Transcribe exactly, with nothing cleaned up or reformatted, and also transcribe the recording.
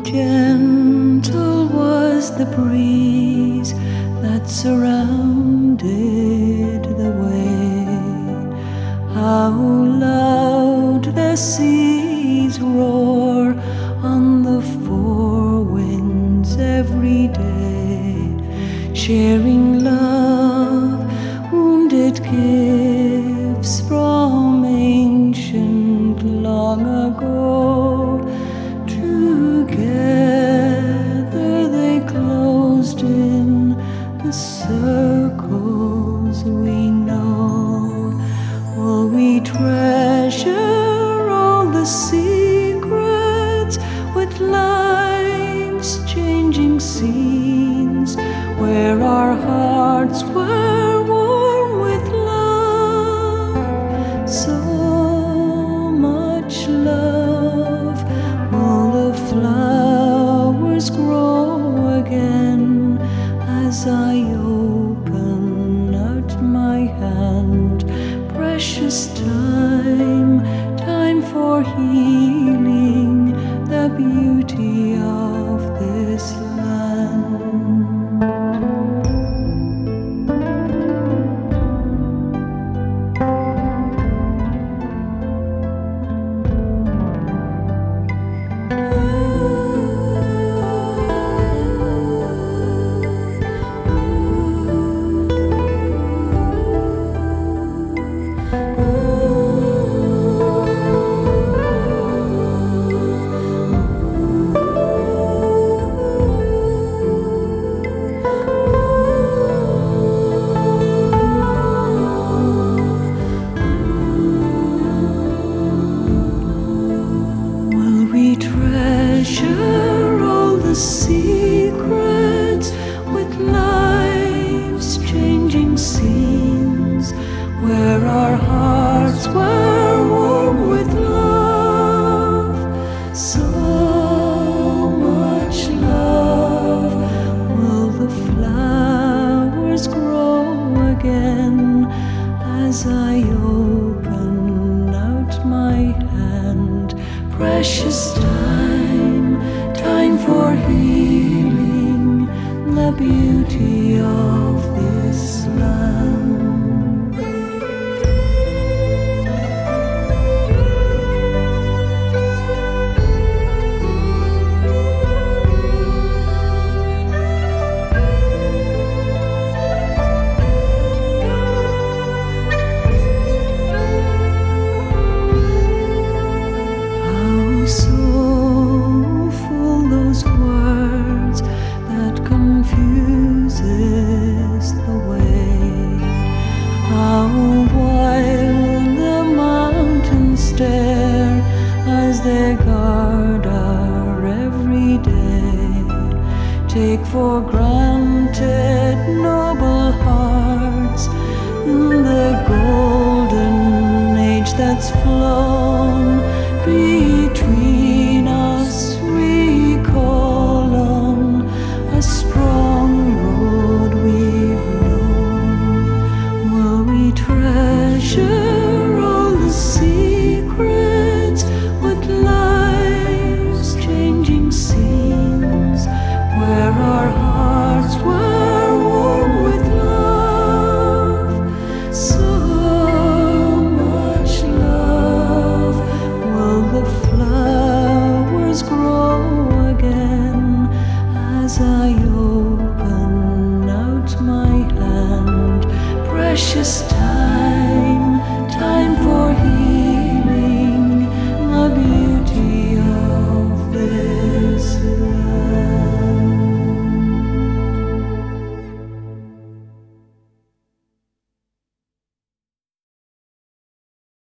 Gentle was the breeze that surrounded the way. How loud the seas roar on the four winds every day, sharing love, wounded gifts from ancient long ago. Together they closed in the circles we know. Will we treasure all the secrets with life's changing scenes, where our hearts were warm with love, so much love? Will the flowers grow again as I open out my hand? Precious time, time for healing the beauty of this land. Treasure all the secrets with life's changing scenes, where our hearts were warm with love, so much love. Will the flowers grow again as I open out my hand? Precious time, time for healing the beauty of this land. Confuses the way. How wild the mountains stare as they guard our every day. Take for granted noble hearts in the golden age that's flown between us. Recall on a strong road we've known. Will we treasure all the secrets with life's changing scenes, where our hearts were warm with love, so much love? Will the flowers grow again as I open out my hand? Precious time.